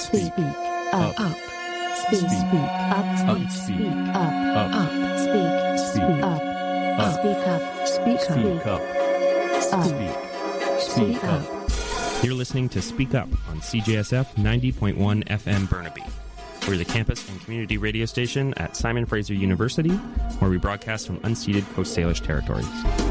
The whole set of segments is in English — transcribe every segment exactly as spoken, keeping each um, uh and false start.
speak, up, up, speak, speak, up, speak, up, up, speak, speak, up, up, speak up, speak up, speak, speak up. You're listening to Speak Up on C J S F ninety point one F M Burnaby. We're the campus and community radio station at Simon Fraser University, where we broadcast from unceded Coast Salish territories.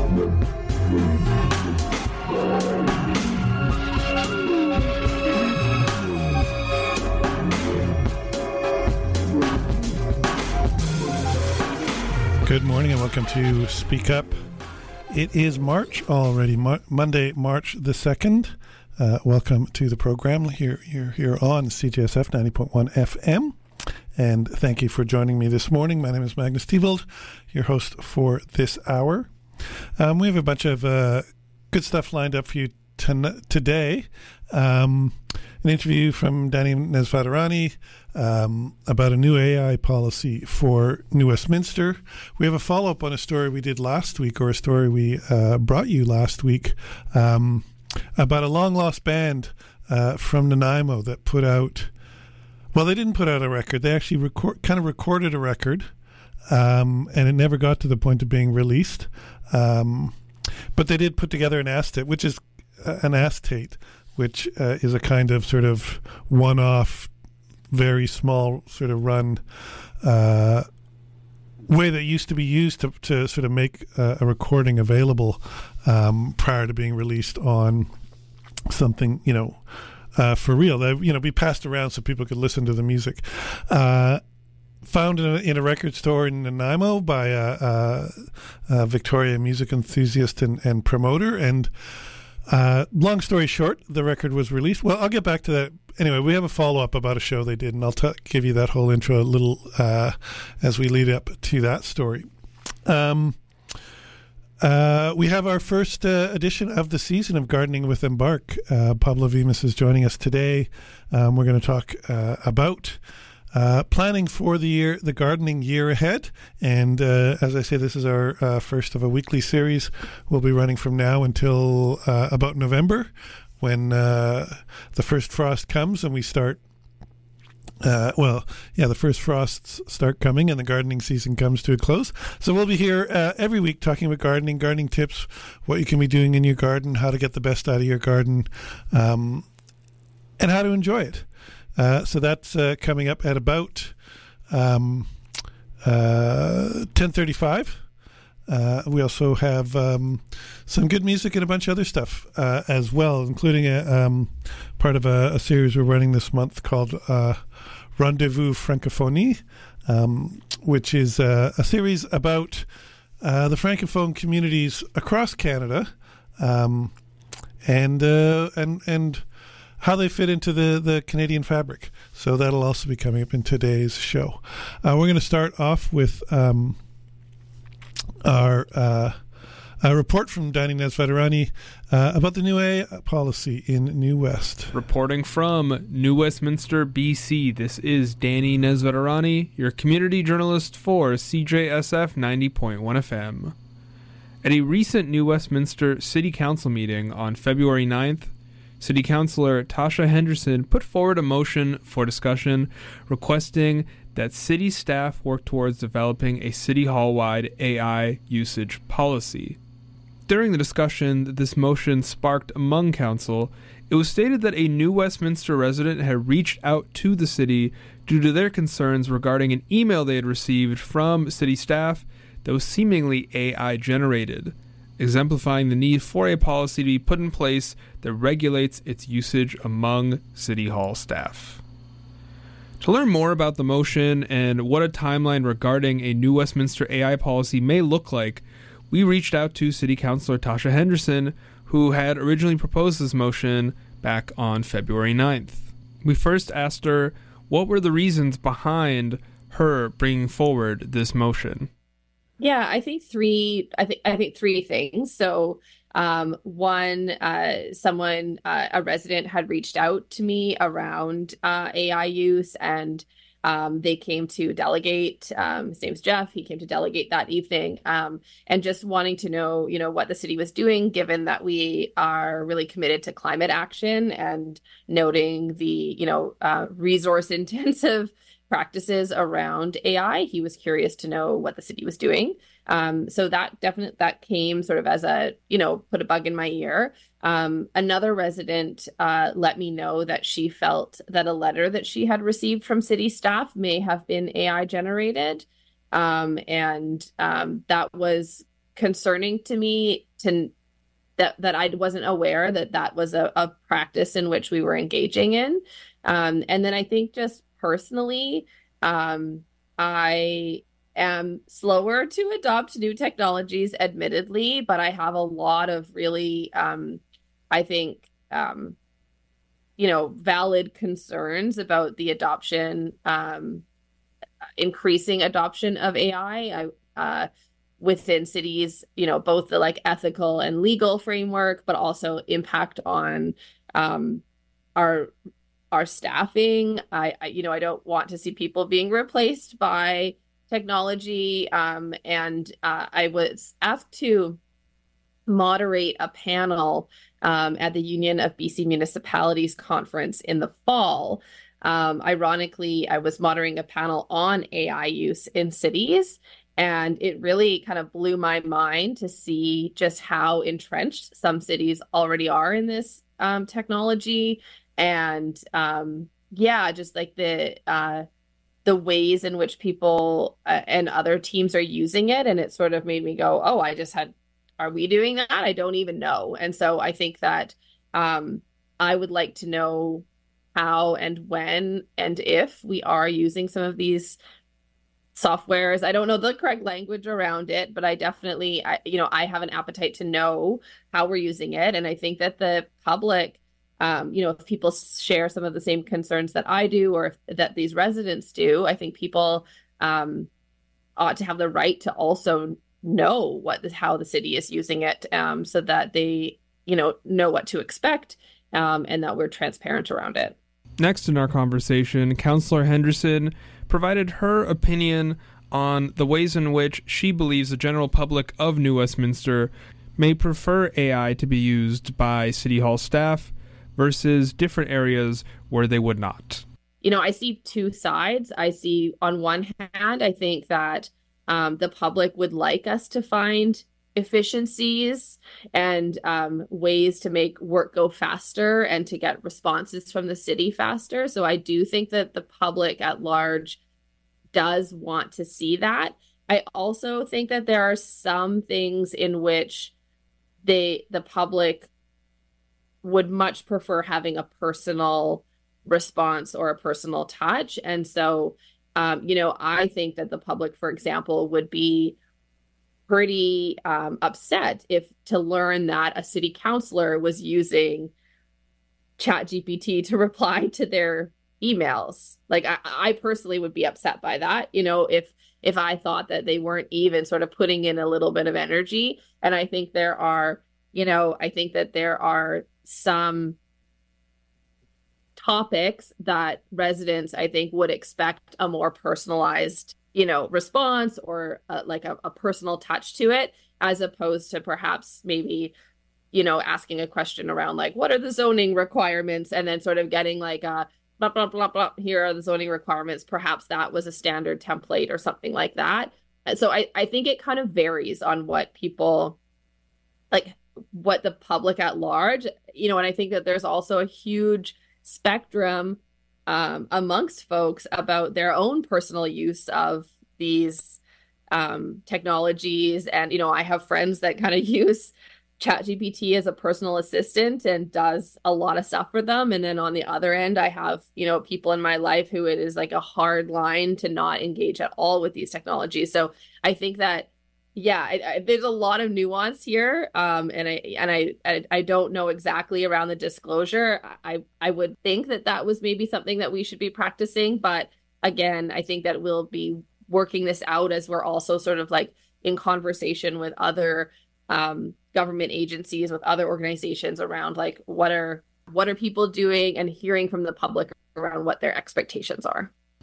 Good morning and welcome to Speak Up. It is March already, Mo- Monday, March the second. Uh, welcome to the program. Here, you're here on C J S F ninety point one F M. And thank you for joining me this morning. My name is Magnus Tevold, your host for this hour. Um, we have a bunch of uh, good stuff lined up for you ton- today. Um, an interview from Dani Nesvatarani um, about a new A I policy for New Westminster. We have a follow-up on a story we did last week, or a story we uh, brought you last week, um, about a long-lost band uh, from Nanaimo that put out, well, they didn't put out a record. They actually record, kind of recorded a record, um, and it never got to the point of being released. Um, but they did put together an acetate, which is uh, an acetate, which uh, is a kind of sort of one-off, very small sort of run uh, way that used to be used to, to sort of make uh, a recording available um, prior to being released on something, you know, uh, for real. That, you know, be passed around so people could listen to the music. Uh, found in a, in a record store in Nanaimo by a, a, a Victoria music enthusiast and, and promoter. And uh, long story short, the record was released. Well, I'll get back to that. Anyway, we have a follow-up about a show they did, and I'll t- give you that whole intro a little uh, as we lead up to that story. Um, uh, we have our first uh, edition of the season of Gardening with Embark. Uh, Pablo Vimas is joining us today. Um, we're going to talk uh, about uh, planning for the year, the gardening year ahead. And uh, as I say, this is our uh, first of a weekly series. We'll be running from now until uh, about November, when uh, the first frost comes and we start, uh, well, yeah, the first frosts start coming and the gardening season comes to a close. So we'll be here uh, every week talking about gardening, gardening tips, what you can be doing in your garden, how to get the best out of your garden, um, and how to enjoy it. Uh, so that's uh, coming up at about um, uh, ten thirty-five. Uh, we also have um, some good music and a bunch of other stuff uh, as well, including a um, part of a, a series we're running this month called uh, Rendezvous Francophonie, um, which is uh, a series about uh, the Francophone communities across Canada um, and uh, and and how they fit into the, the Canadian fabric. So that'll also be coming up in today's show. Uh, we're going to start off with Um, Our uh, a report from Dani Nesvatarani uh, about the new A I policy in New West. Reporting from New Westminster, B C, this is Dani Nesvatarani, your community journalist for C J S F ninety point one F M. At a recent New Westminster City Council meeting on February ninth, City Councillor Tasha Henderson put forward a motion for discussion requesting that city staff work towards developing a City Hall-wide A I usage policy. During the discussion that this motion sparked among council, it was stated that a New Westminster resident had reached out to the city due to their concerns regarding an email they had received from city staff that was seemingly A I-generated, exemplifying the need for a policy to be put in place that regulates its usage among City Hall staff. To learn more about the motion and what a timeline regarding a New Westminster A I policy may look like, we reached out to City Councillor Tasha Henderson, who had originally proposed this motion back on February ninth. We first asked her what were the reasons behind her bringing forward this motion. Yeah, I think three. I think I think three things. So, um, one, uh, someone, uh, a resident, had reached out to me around uh, A I use, and Um, they came to delegate. Um, his name's Jeff. He came to delegate that evening, um, and just wanting to know, you know, what the city was doing, given that we are really committed to climate action, and noting the, you know, uh, resource intensive practices around A I. He was curious to know what the city was doing. Um, so that definitely that came sort of as a, you know, put a bug in my ear. Um, another resident uh, let me know that she felt that a letter that she had received from city staff may have been A I generated. Um, and um, that was concerning to me, to that, that I wasn't aware that that was a, a practice in which we were engaging in. Um, and then I think just personally, um, I am slower to adopt new technologies, admittedly, but I have a lot of really, um, I think, um, you know, valid concerns about the adoption, um, increasing adoption of A I I, uh, within cities, you know, both the like ethical and legal framework, but also impact on um, our our staffing. I, I, you know, I don't want to see people being replaced by technology. Um, and uh, I was asked to moderate a panel um, at the Union of B C Municipalities conference in the fall. Um, ironically, I was moderating a panel on A I use in cities, and it really kind of blew my mind to see just how entrenched some cities already are in this um, technology. And um, yeah, just like the uh, the ways in which people uh, and other teams are using it. And it sort of made me go, oh, I just had, are we doing that? I don't even know. And so I think that um, I would like to know how and when and if we are using some of these softwares. I don't know the correct language around it, but I definitely, I, you know, I have an appetite to know how we're using it. And I think that the public, um, you know, if people share some of the same concerns that I do, or if, that these residents do, I think people um, ought to have the right to also know what the, how the city is using it, um, so that they, you know, know what to expect, um, and that we're transparent around it. Next in our conversation, Councillor Henderson provided her opinion on the ways in which she believes the general public of New Westminster may prefer A I to be used by City Hall staff versus different areas where they would not. You know, I see two sides. I see, on one hand, I think that um, the public would like us to find efficiencies and um, ways to make work go faster and to get responses from the city faster. So I do think that the public at large does want to see that. I also think that there are some things in which they, the public would much prefer having a personal response or a personal touch. And so, um, you know, I think that the public, for example, would be pretty um, upset if to learn that a city councilor was using ChatGPT to reply to their emails. Like I, I personally would be upset by that, you know, if if I thought that they weren't even sort of putting in a little bit of energy. And I think there are, you know, I think that there are some topics that residents, I think, would expect a more personalized, you know, response or uh, like a, a personal touch to it, as opposed to perhaps maybe, you know, asking a question around like, what are the zoning requirements? And then sort of getting like a blah, blah, blah, blah, here are the zoning requirements. Perhaps that was a standard template or something like that. So I, I think it kind of varies on what people, like what the public at large, you know, and I think that there's also a huge spectrum um, amongst folks about their own personal use of these um, technologies. And, you know, I have friends that kind of use ChatGPT as a personal assistant and does a lot of stuff for them. And then on the other end, I have, you know, people in my life who it is like a hard line to not engage at all with these technologies. So I think that, yeah, I, I, there's a lot of nuance here. Um, and I and I, I I don't know exactly around the disclosure. I, I would think that that was maybe something that we should be practicing. But again, I think that we'll be working this out as we're also sort of like in conversation with other um, government agencies, with other organizations around like what are what are people doing, and hearing from the public around what their expectations are.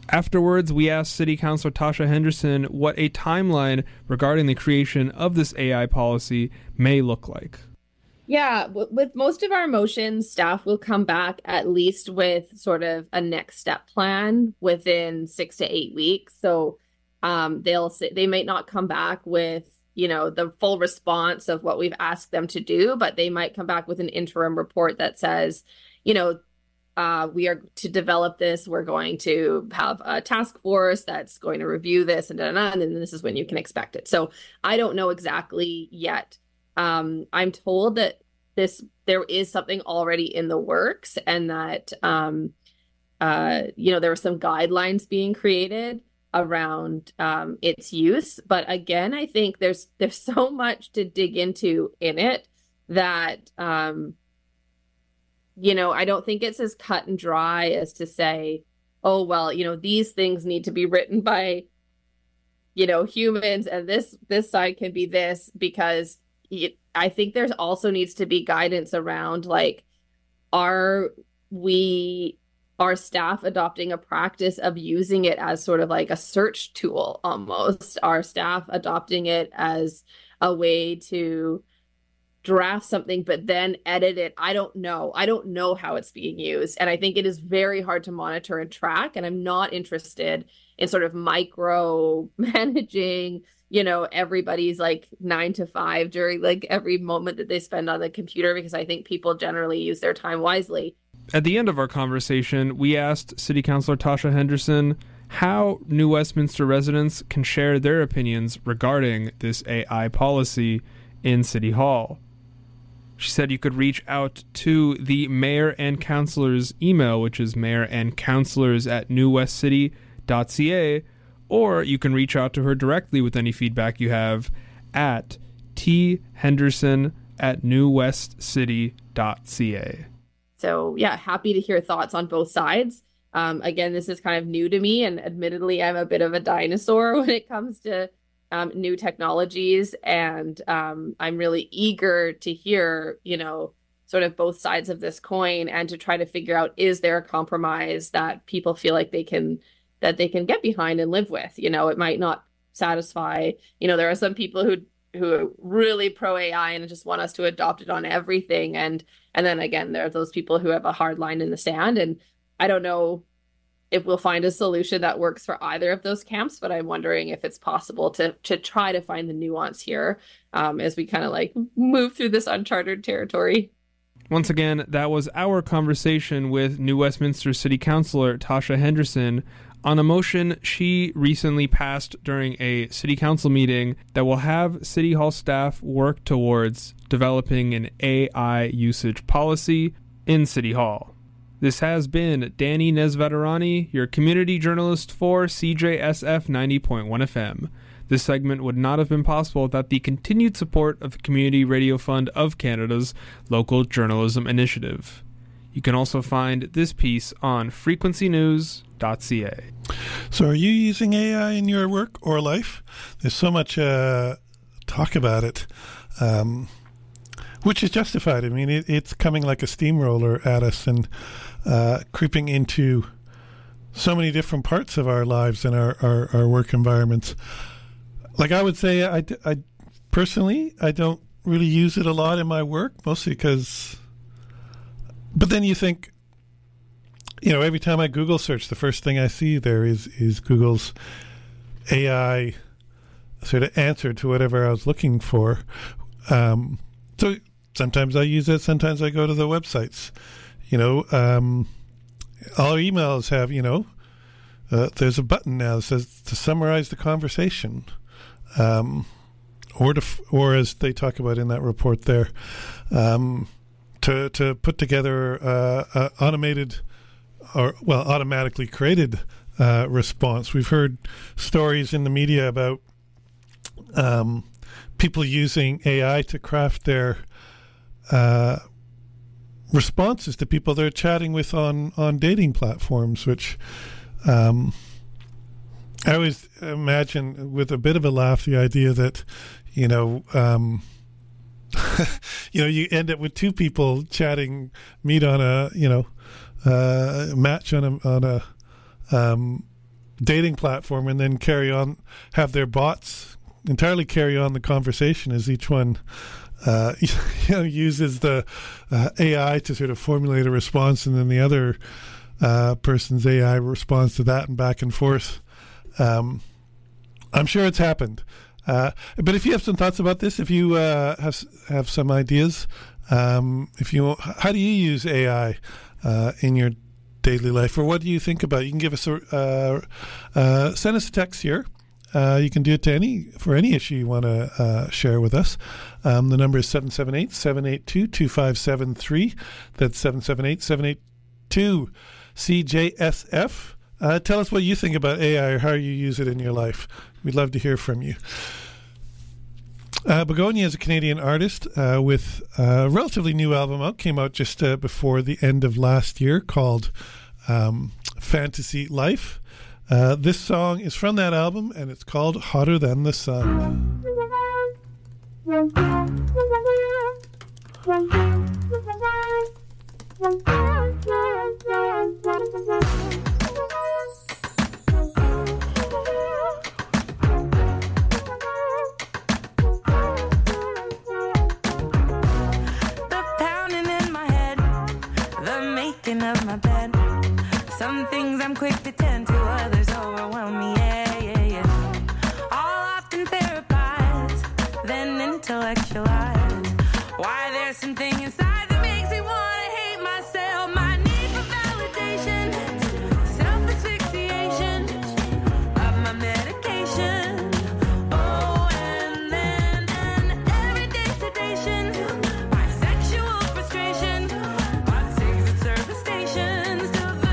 Afterwards, we asked City Councilor Tasha Henderson what a timeline regarding the creation of this A I policy may look like. Yeah, w- with most of our motions, staff will come back at least with sort of a next step plan within six to eight weeks. So um, they'll say, they might not come back with, you know, the full response of what we've asked them to do, but they might come back with an interim report that says, you know, uh, we are to develop this. We're going to have a task force that's going to review this and, da, da, da, and then this is when you can expect it. So I don't know exactly yet. Um, I'm told that this there is something already in the works, and that um, uh, you know, there were some guidelines being created around um, its use. But again, I think there's there's so much to dig into in it that um, you know, I don't think it's as cut and dry as to say, oh well, you know, these things need to be written by, you know, humans, and this this side can be this, because I think there's also needs to be guidance around, like, are we, our staff adopting a practice of using it as sort of like a search tool almost? Are staff adopting it as a way to draft something but then edit it? I don't know. I don't know how it's being used. And I think it is very hard to monitor and track. And I'm not interested in sort of micro managing, you know, everybody's like nine to five during like every moment that they spend on the computer, because I think people generally use their time wisely. At the end of our conversation, we asked City Councilor Tasha Henderson how New Westminster residents can share their opinions regarding this A I policy in City Hall. She said you could reach out to the mayor and councilors email, which is mayor and councilors at new west city dot c a, or you can reach out to her directly with any feedback you have at t henderson at new west city dot c a. So yeah, happy to hear thoughts on both sides. Um, again, this is kind of new to me, and admittedly, I'm a bit of a dinosaur when it comes to um, new technologies. And um, I'm really eager to hear, you know, sort of both sides of this coin, and to try to figure out, is there a compromise that people feel like they can that they can get behind and live with? You know, it might not satisfy, you know, there are some people who who are really pro A I and just want us to adopt it on everything. And and then again, there are those people who have a hard line in the sand. And I don't know if we'll find a solution that works for either of those camps, but I'm wondering if it's possible to to try to find the nuance here um, as we kind of like move through this uncharted territory. Once again, that was our conversation with New Westminster City Councilor Tasha Henderson on a motion she recently passed during a city council meeting that will have City Hall staff work towards developing an A I usage policy in City Hall. This has been Danny Nesveterani, your community journalist for C J S F ninety point one F M. This segment would not have been possible without the continued support of the Community Radio Fund of Canada's Local Journalism Initiative. You can also find this piece on frequency news dot c a. So are you using A I in your work or life? There's so much uh, talk about it, um, which is justified. I mean, it, it's coming like a steamroller at us and uh, creeping into so many different parts of our lives and our, our, our work environments. Like I would say, I, I personally, I don't really use it a lot in my work, mostly because... But then you think, you know, every time I Google search, the first thing I see there is, is Google's A I sort of answer to whatever I was looking for. Um, so sometimes I use it, sometimes I go to the websites. You know, um, all emails have, you know, uh, there's a button now that says to summarize the conversation. Um, or, to, or as they talk about in that report there, um, to to put together uh, uh, automated or, well, automatically created uh, response. We've heard stories in the media about um, people using A I to craft their uh, responses to people they're chatting with on, on dating platforms, which um, I always imagine with a bit of a laugh the idea that, you know, um, you know, you end up with two people chatting, meet on a, you know, uh, match on a, on a, um, dating platform and then carry on, have their bots entirely carry on the conversation as each one uh, you know, uses the uh, A I to sort of formulate a response, and then the other uh, person's A I responds to that, and back and forth. Um, I'm sure it's happened. Uh, but if you have some thoughts about this, if you uh, have have some ideas, um, if you how do you use A I uh, in your daily life, or what do you think about it? You can give us a uh, uh, send us a text here. Uh, you can do it to any for any issue you want to uh, share with us. Um, the number is seven seven eight, seven eight two, two five seven three. That's seven seven eight, seven eight two, C J S F. Uh, tell us what you think about A I or how you use it in your life. We'd love to hear from you. Uh, Begonia is a Canadian artist uh, with a relatively new album out. Came out just uh, before the end of last year, called um, Fantasy Life. Uh, this song is from that album, and it's called Hotter Than the Sun. The pounding in my head, the making of my bed. Some things I'm quick to tend to, others overwhelm me, yeah, yeah, yeah. All often therapized, then intellectualized. Why there's something inside that makes me want to hate myself. My need for validation, self-asphyxiation of my medication. Oh, and then an everyday sedation. My sexual frustration, hot cigs at service stations.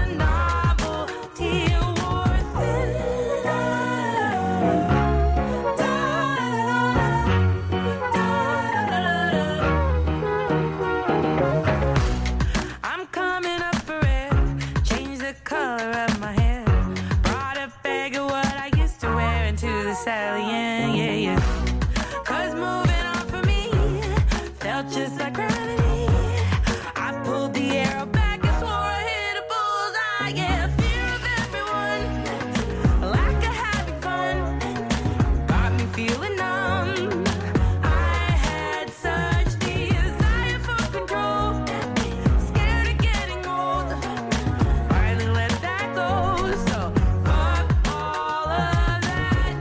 Sally, yeah, yeah, yeah. Cause moving on for me felt just like gravity. I pulled the arrow back and swore I hit a bullseye. Yeah, fear of everyone, lack of having fun, got me feeling numb. I had such desire for control, scared of getting old, finally let that go. So fuck all of that.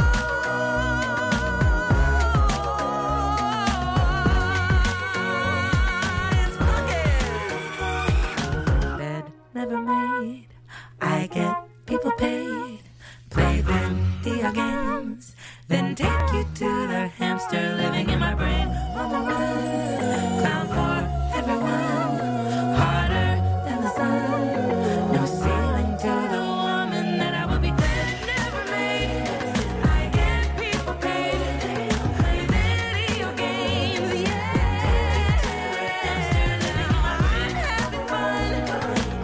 Never made. I get people paid, play video games, then take you to their hamster living in my brain. On the run, clown for everyone, harder than the sun. No ceiling to the woman that I would be dead. Never made. I get people paid, play video games, yeah. Hamster living in my brain, having fun.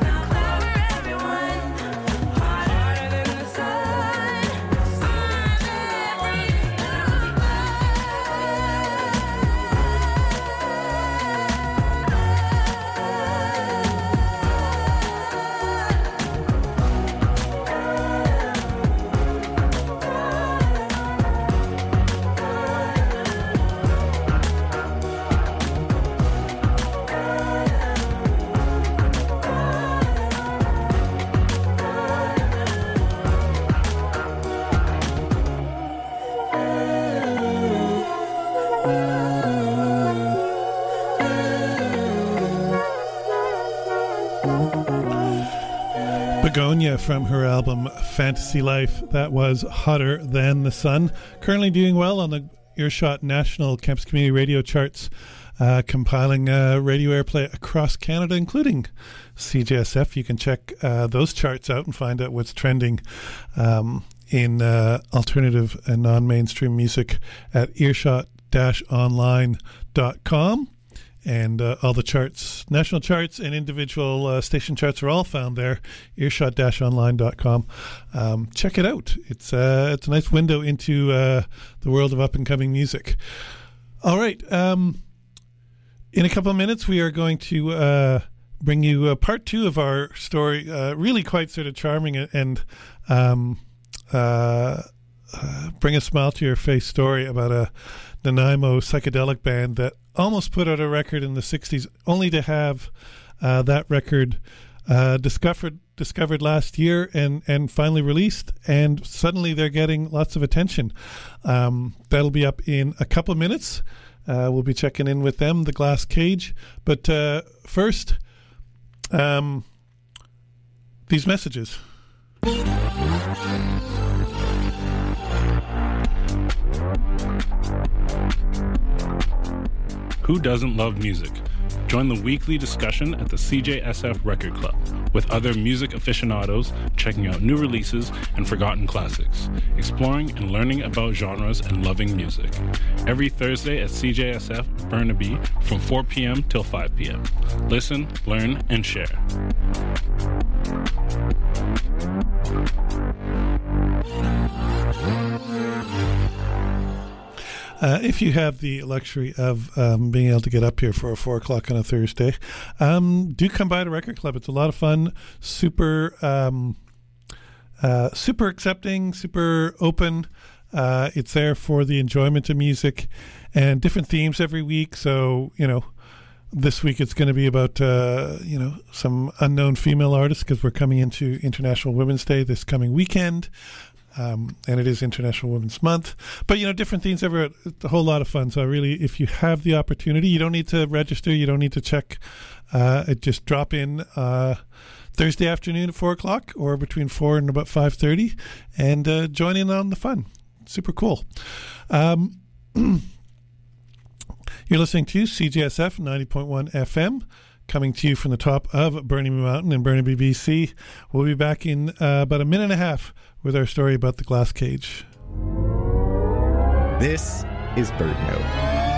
Begonia from her album Fantasy Life. That was Hotter Than the Sun. Currently doing well on the Earshot National Campus Community Radio charts, uh, compiling uh, radio airplay across Canada, including C J S F. You can check uh, those charts out and find out what's trending um, in uh, alternative and non-mainstream music at earshot dash online dot com. And uh, all the charts, national charts and individual uh, station charts are all found there, earshot dash online dot com. Um, check it out. It's uh, it's a nice window into uh, the world of up-and-coming music. All right. Um, in a couple of minutes, we are going to uh, bring you uh, part two of our story. Uh, really quite sort of charming and, and um, uh, uh, bring a smile to your face story about a Nanaimo psychedelic band that almost put out a record in the sixties, only to have uh, that record uh, discovered discovered last year and, and finally released, and suddenly they're getting lots of attention. Um, that'll be up in a couple of minutes. Uh, we'll be checking in with them, The Glass Cage. But uh, first, um, these messages. Who doesn't love music? Join the weekly discussion at the C J S F Record Club with other music aficionados checking out new releases and forgotten classics, exploring and learning about genres and loving music. Every Thursday at C J S F Burnaby from four p.m. till five p.m. Listen, learn, and share. Uh, if you have the luxury of um, being able to get up here for a four o'clock on a Thursday, um, do come by the Record Club. It's a lot of fun, super, um, uh, super accepting, super open. Uh, it's there for the enjoyment of music and different themes every week. So, you know, this week it's going to be about, uh, you know, some unknown female artists because we're coming into International Women's Day this coming weekend. Um, and it is International Women's Month. But, you know, different things ever, it's a whole lot of fun. So really, if you have the opportunity, you don't need to register, you don't need to check. Uh, just drop in uh, Thursday afternoon at four o'clock or between four and about five thirty and uh, join in on the fun. Super cool. Um, you're listening to C J S F ninety point one F M. Coming to you from the top of Burnaby Mountain in Burnaby, B C. We'll be back in uh, about a minute and a half with our story about The Glass Cage. This is Bird Note.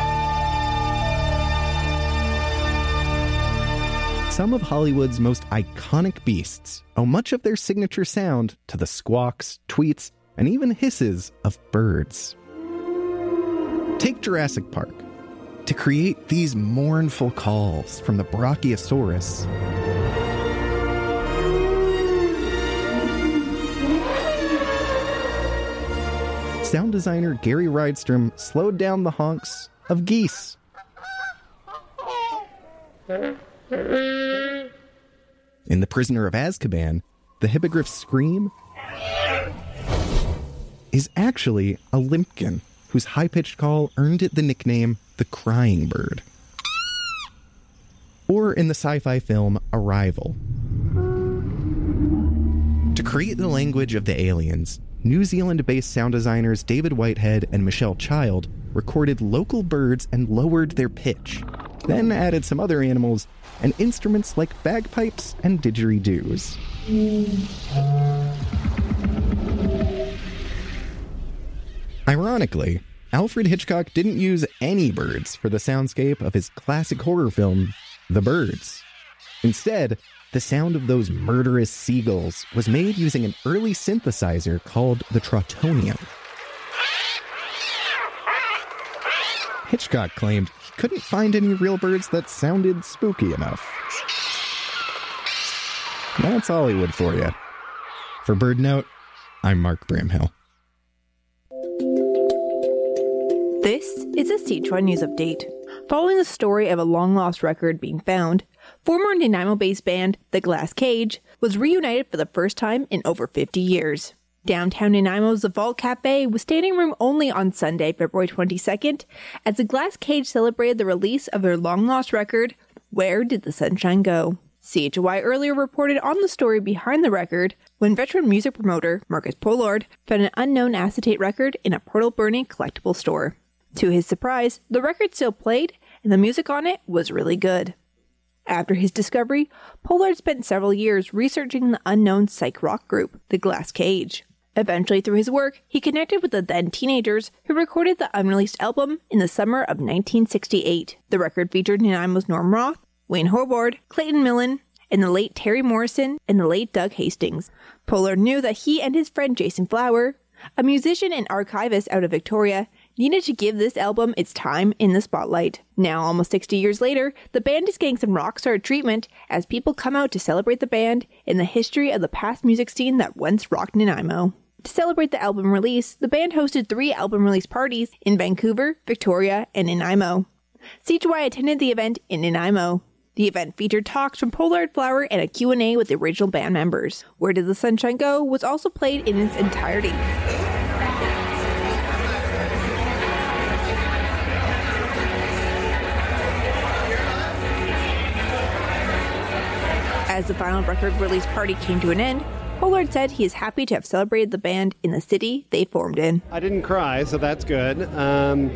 Some of Hollywood's most iconic beasts owe much of their signature sound to the squawks, tweets, and even hisses of birds. Take Jurassic Park. To create these mournful calls from the Brachiosaurus, sound designer Gary Rydstrom slowed down the honks of geese. In The Prisoner of Azkaban, the hippogriff's scream is actually a limpkin, whose high-pitched call earned it the nickname the Crying Bird. Or in the sci-fi film Arrival. To create the language of the aliens, New Zealand-based sound designers David Whitehead and Michelle Child recorded local birds and lowered their pitch, then added some other animals and instruments like bagpipes and didgeridoos. Ironically, Alfred Hitchcock didn't use any birds for the soundscape of his classic horror film, The Birds. Instead, the sound of those murderous seagulls was made using an early synthesizer called the Trautonium. Hitchcock claimed he couldn't find any real birds that sounded spooky enough. That's Hollywood for you. For Bird Note, I'm Mark Bramhill. This is a C T R News Update. Following the story of a long-lost record being found, former Nanaimo-based band The Glass Cage was reunited for the first time in over fifty years. Downtown Nanaimo's The Vault Cafe was standing room only on Sunday, February twenty-second, as The Glass Cage celebrated the release of their long-lost record, Where Did the Sunshine Go? C H O Y earlier reported on the story behind the record when veteran music promoter Marcus Pollard found an unknown acetate record in a Portal Bernie collectible store. To his surprise, the record still played, and the music on it was really good. After his discovery, Pollard spent several years researching the unknown psych rock group, The Glass Cage. Eventually, through his work, he connected with the then teenagers who recorded the unreleased album in the summer of nineteen sixty-eight. The record featured Nanaimo's Norm Roth, Wayne Hobart, Clayton Millen, and the late Terry Morrison and the late Doug Hastings. Pollard knew that he and his friend Jason Flower, a musician and archivist out of Victoria, needed to give this album its time in the spotlight. Now, almost sixty years later, the band is getting some rock star treatment as people come out to celebrate the band in the history of the past music scene that once rocked Nanaimo. To celebrate the album release, the band hosted three album release parties in Vancouver, Victoria, and Nanaimo. C G Y attended the event in Nanaimo. The event featured talks from Pollard Flower and a Q and A with the original band members. Where Did the Sunshine Go was also played in its entirety. As the final record release party came to an end, Pollard said he is happy to have celebrated the band in the city they formed in. I didn't cry, so that's good. Um,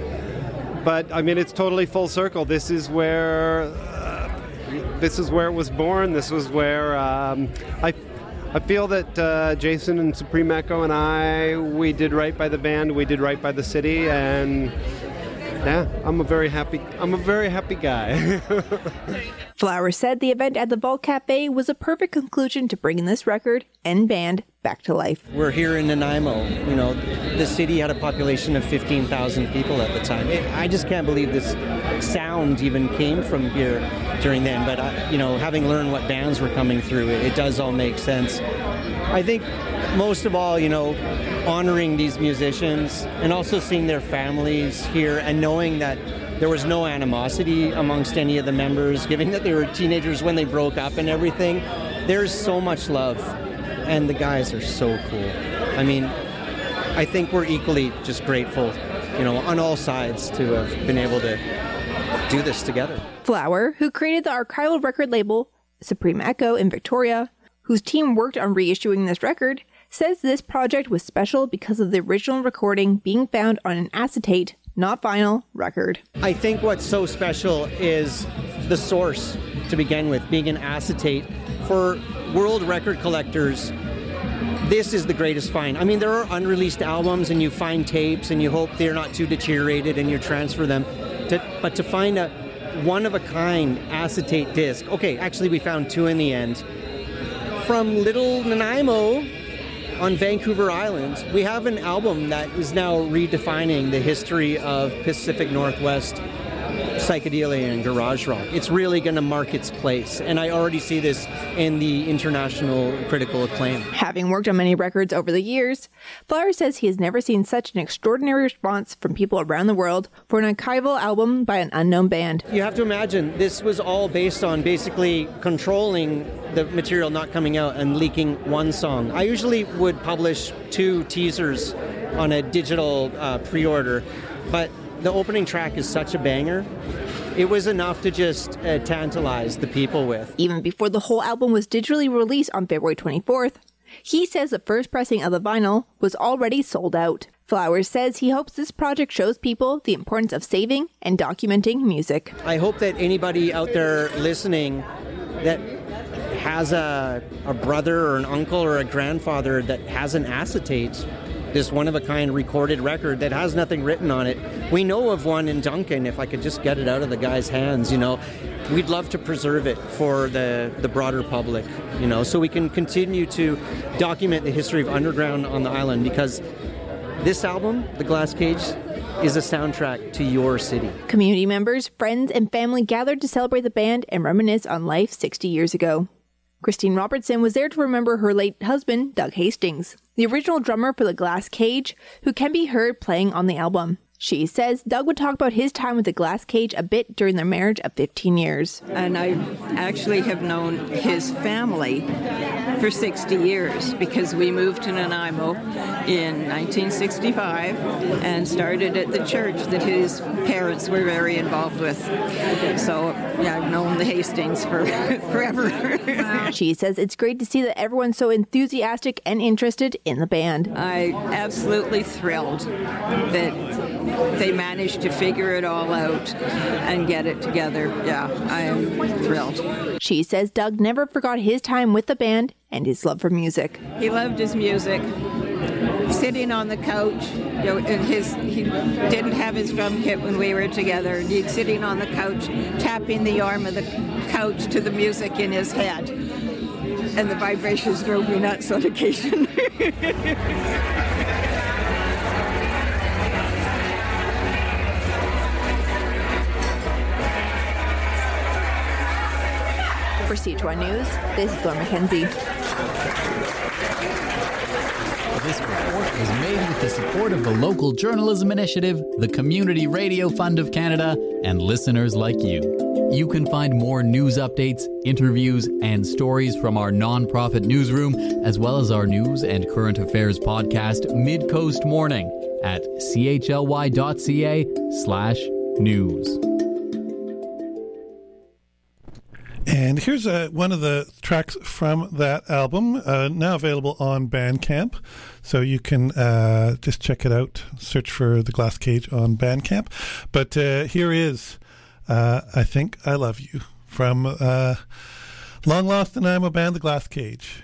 but I mean, it's totally full circle. This is where uh, this is where it was born. This was where um, I I feel that uh, Jason and Supreme Echo and I, we did right by the band. We did right by the city, and yeah, I'm a very happy. I'm a very happy guy. Flowers said the event at the Vault Cafe was a perfect conclusion to bringing this record and band back to life. We're here in Nanaimo. You know, the city had a population of fifteen thousand people at the time. It, I just can't believe this sound even came from here during then. But, I, you know, having learned what bands were coming through, it, it does all make sense. I think most of all, you know, honoring these musicians and also seeing their families here and knowing that there was no animosity amongst any of the members, given that they were teenagers when they broke up and everything. There's so much love, and the guys are so cool. I mean, I think we're equally just grateful, you know, on all sides to have been able to do this together. Flower, who created the archival record label Supreme Echo in Victoria, whose team worked on reissuing this record, says this project was special because of the original recording being found on an acetate, not vinyl, record. I think what's so special is the source to begin with, being an acetate. For world record collectors, this is the greatest find. I mean, there are unreleased albums and you find tapes and you hope they're not too deteriorated and you transfer them. To, but to find a one-of-a-kind acetate disc, okay, actually we found two in the end, from Little Nanaimo on Vancouver Island, we have an album that is now redefining the history of Pacific Northwest psychedelia and garage rock. It's really going to mark its place, and I already see this in the international critical acclaim. Having worked on many records over the years, Flower says he has never seen such an extraordinary response from people around the world for an archival album by an unknown band. You have to imagine, this was all based on basically controlling the material not coming out and leaking one song. I usually would publish two teasers on a digital uh, pre-order, but the opening track is such a banger. It was enough to just uh, tantalize the people with. Even before the whole album was digitally released on February twenty-fourth, he says the first pressing of the vinyl was already sold out. Flowers says he hopes this project shows people the importance of saving and documenting music. I hope that anybody out there listening that has a, a brother or an uncle or a grandfather that has an acetate, this one-of-a-kind recorded record that has nothing written on it. We know of one in Duncan, if I could just get it out of the guy's hands, you know. We'd love to preserve it for the, the broader public, you know, so we can continue to document the history of underground on the island, because this album, The Glass Cage, is a soundtrack to your city. Community members, friends, and family gathered to celebrate the band and reminisce on life sixty years ago. Christine Robertson was there to remember her late husband, Doug Hastings, the original drummer for The Glass Cage, who can be heard playing on the album. She says Doug would talk about his time with The Glass Cage a bit during their marriage of fifteen years. And I actually have known his family for sixty years because we moved to Nanaimo in nineteen sixty-five and started at the church that his parents were very involved with. So, yeah, I've known the Hastings for forever. She says it's great to see that everyone's so enthusiastic and interested in the band. I'm absolutely thrilled that they managed to figure it all out and get it together. Yeah, I am thrilled. She says Doug never forgot his time with the band and his love for music. He loved his music. Sitting on the couch, you know, and his he didn't have his drum kit when we were together. And he'd sitting on the couch, tapping the arm of the couch to the music in his head, and the vibrations drove me nuts on occasion. For C H Y News, this is Laura McKenzie. This report was made with the support of the Local Journalism Initiative, the Community Radio Fund of Canada, and listeners like you. You can find more news updates, interviews, and stories from our nonprofit newsroom, as well as our news and current affairs podcast, Mid-Coast Morning, at chly.ca slash news. And here's uh, one of the tracks from that album, uh, now available on Bandcamp. So you can uh, just check it out. Search for The Glass Cage on Bandcamp. But uh, here is uh, I Think I Love You from uh, long lost Nanaimo band, The Glass Cage.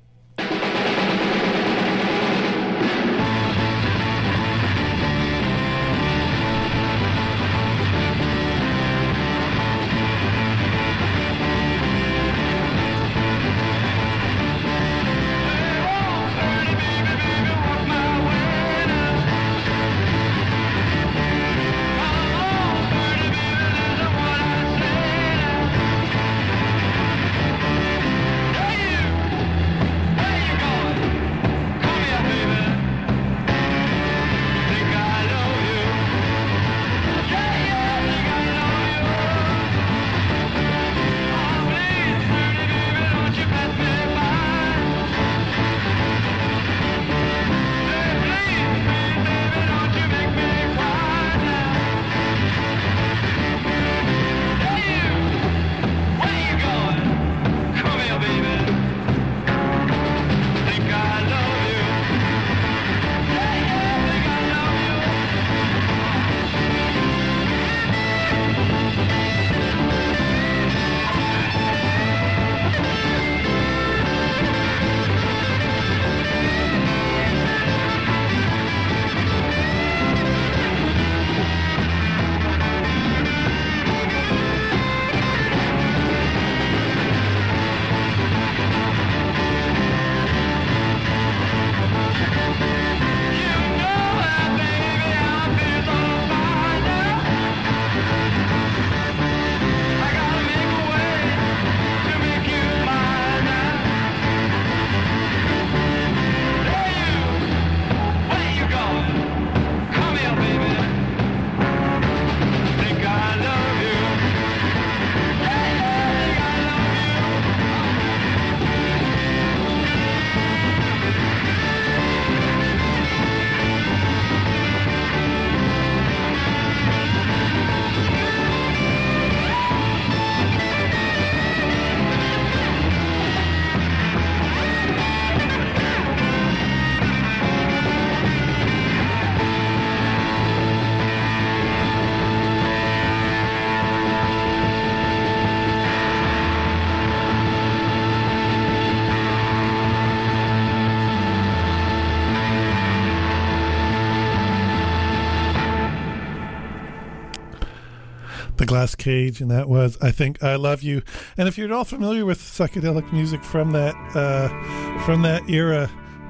The Glass Cage, and that was I Think I Love You. And if you're at all familiar with psychedelic music from that uh, from that era,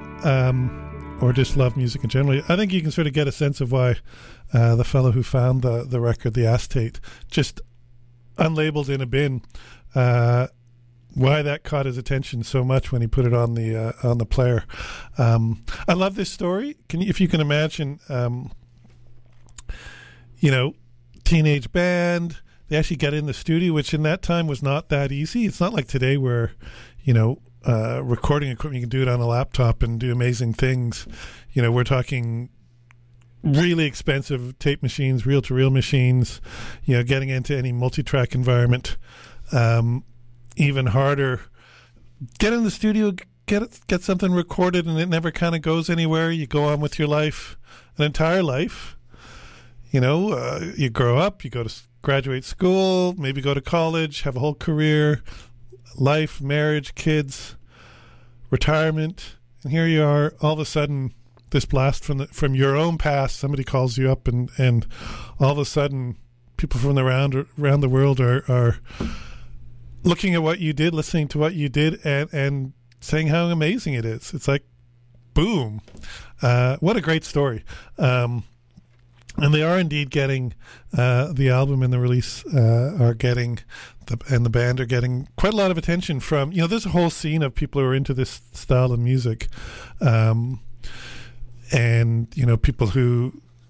um, or just love music in general, I think you can sort of get a sense of why uh, the fellow who found the, the record, the acetate, just unlabeled in a bin, uh, why that caught his attention so much when he put it on the uh, on the player. Um, I love this story. Can you, if you can imagine, um, you know, teenage band, they actually get in the studio, which in that time was not that easy. It's not like today where, you know, uh, recording equipment, you can do it on a laptop and do amazing things. You know, we're talking really expensive tape machines, reel-to-reel machines, you know, getting into any multi-track environment, um, even harder. Get in the studio, get it, get something recorded, and it never kind of goes anywhere. You go on with your life, an entire life. You know, uh, you grow up, you go to graduate school, maybe go to college, have a whole career, life, marriage, kids, retirement, and here you are, all of a sudden, this blast from the, from your own past, somebody calls you up, and, and all of a sudden, people from around around the world are, are looking at what you did, listening to what you did, and, and saying how amazing it is. It's like, boom. Uh, what a great story. Um And they are indeed getting uh, the album and the release uh, are getting the, and the band are getting quite a lot of attention from, you know, there's a whole scene of people who are into this style of music, um, and you know, people who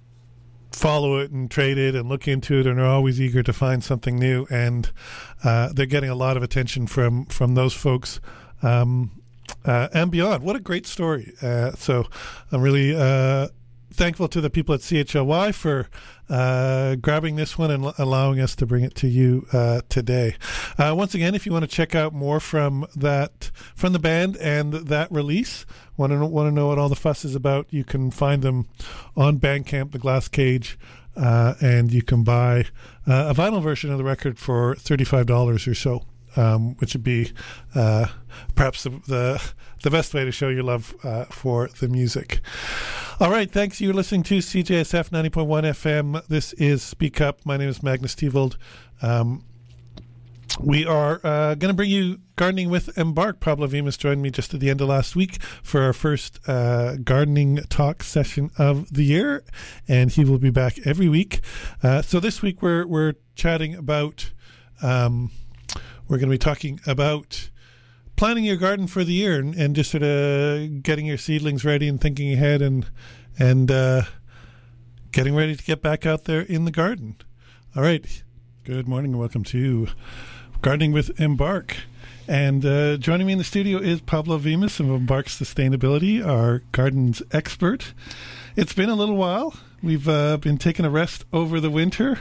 follow it and trade it and look into it and are always eager to find something new, and uh, they're getting a lot of attention from from those folks um, uh, and beyond. What a great story! Uh, so I'm really. Uh, Thankful to the people at C H L Y for uh, grabbing this one and l- allowing us to bring it to you uh, today. Uh, once again, if you want to check out more from that, from the band and that release, want to want to know what all the fuss is about, you can find them on Bandcamp, The Glass Cage, uh, and you can buy uh, a vinyl version of the record for thirty-five dollars or so. Um, which would be uh, perhaps the, the the best way to show your love uh, for the music. All right, thanks. You're listening to C J S F ninety point one F M. This is Speak Up. My name is Magnus Tevold. Um, we are uh, going to bring you Gardening with Embark. Pablo Vimas joined me just at the end of last week for our first uh, gardening talk session of the year, and he will be back every week. Uh, so this week we're we're chatting about. Um, We're going to be talking about planning your garden for the year and, and just sort of getting your seedlings ready and thinking ahead and and uh, getting ready to get back out there in the garden. All right. Good morning and welcome to Gardening with Embark. And uh, joining me in the studio is Pablo Vimas of Embark Sustainability, our gardens expert. It's been a little while. We've uh, been taking a rest over the winter.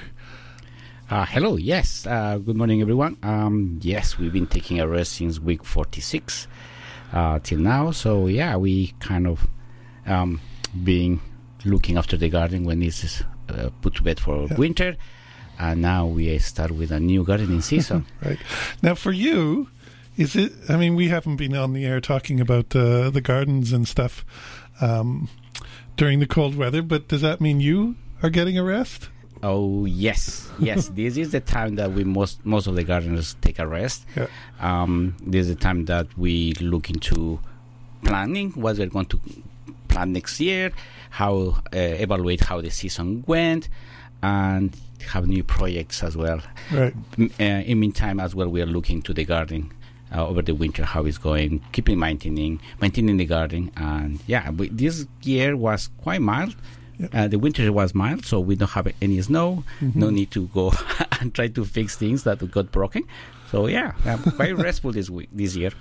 Uh, hello, yes. Uh, good morning, everyone. Um, yes, we've been taking a rest since week forty-six uh, till now. So, yeah, we kind of um, been looking after the garden when it's uh, put to bed for yeah. winter. And now we start with a new gardening season. Right. Now, for you, is it, I mean, we haven't been on the air talking about uh, the gardens and stuff um, during the cold weather, but does that mean you are getting a rest? Oh yes, yes. This is the time that we most most of the gardeners take a rest. Yeah. Um, this is the time that we look into planning what we're going to plant next year, how uh, evaluate how the season went, and have new projects as well. Right. Uh, in meantime, as well, we are looking to the garden uh, over the winter, how it's going, keeping maintaining maintaining the garden, and yeah, we, this year was quite mild. Yep. Uh, the winter was mild, so we don't have any snow. Mm-hmm. No need to go and try to fix things that got broken. So yeah, I'm quite restful this week, this year.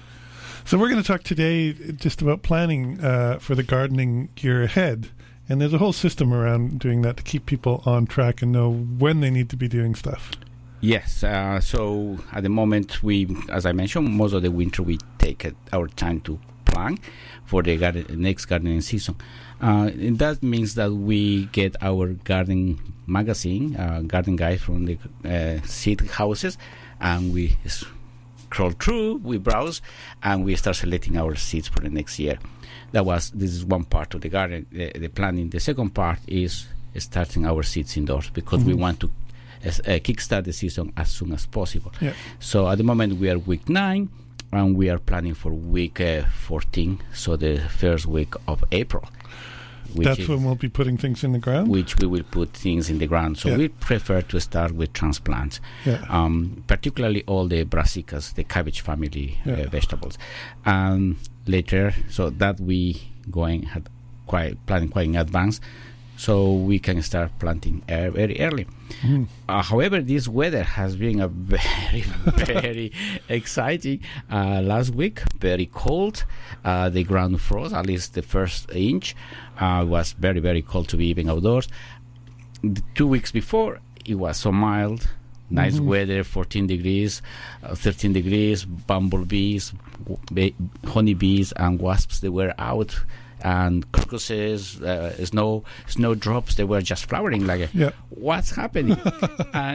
So we're going to talk today just about planning uh, for the gardening year ahead, and there's a whole system around doing that to keep people on track and know when they need to be doing stuff. Yes. Uh, so at the moment, we, as I mentioned, most of the winter we take uh, our time to plan for the garden, next gardening season. Uh, and that means that we get our garden magazine, uh, garden guide from the uh, seed houses, and we scroll through, we browse, and we start selecting our seeds for the next year. That was this is one part of the garden, the, the planning. The second part is starting our seeds indoors because mm-hmm. we want to uh, kickstart the season as soon as possible. Yeah. So at the moment we are week nine. And we are planning for week uh, fourteen, so the first week of April. That's is, when we'll be putting things in the ground? Which we will put things in the ground. So yeah. we prefer to start with transplants, yeah. um, particularly all the brassicas, the cabbage family yeah. uh, vegetables. And later, so that we going at quite planning quite in advance, so we can start planting uh, very early. Mm. Uh, however, this weather has been a very, very exciting. Uh, last week, very cold. Uh, the ground froze, at least the first inch. Uh, was very, very cold to be even outdoors. The two weeks before, it was so mild. Nice mm-hmm. weather, fourteen degrees, uh, thirteen degrees, bumblebees, b- honeybees, and wasps, they were out. And crocuses, uh, snow snowdrops, they were just flowering like, yeah. what's happening? uh,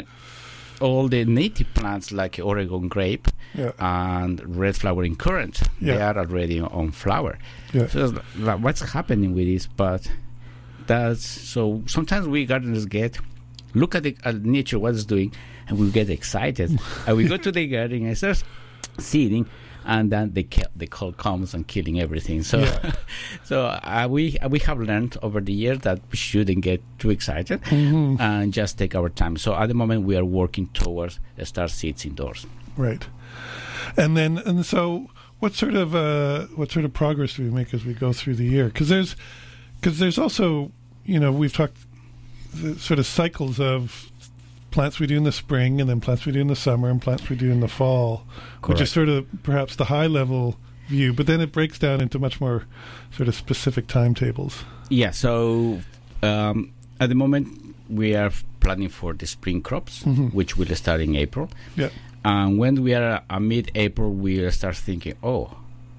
all the native plants like Oregon grape yeah. and red flowering currant, yeah. they are already on flower. Yeah. So like, what's happening with this? But that's, so sometimes we gardeners get, look at, the, at nature, what it's doing, and we get excited. And we go to the garden and start seeding. and then the the cold comes and killing everything. So, yeah. so uh, we we have learned over the years that we shouldn't get too excited mm-hmm. and just take our time. So at the moment we are working towards start seeds indoors. Right, and then and so what sort of uh, what sort of progress do we make as we go through the year? Because there's because there's also, you know, we've talked the sort of cycles of plants we do in the spring, and then plants we do in the summer, and plants we do in the fall, Correct. Which is sort of perhaps the high level view, but then it breaks down into much more sort of specific timetables. Yeah, so um, at the moment we are planning for the spring crops, mm-hmm. which will start in April. Yeah. And when we are uh, mid-April, we will start thinking, oh,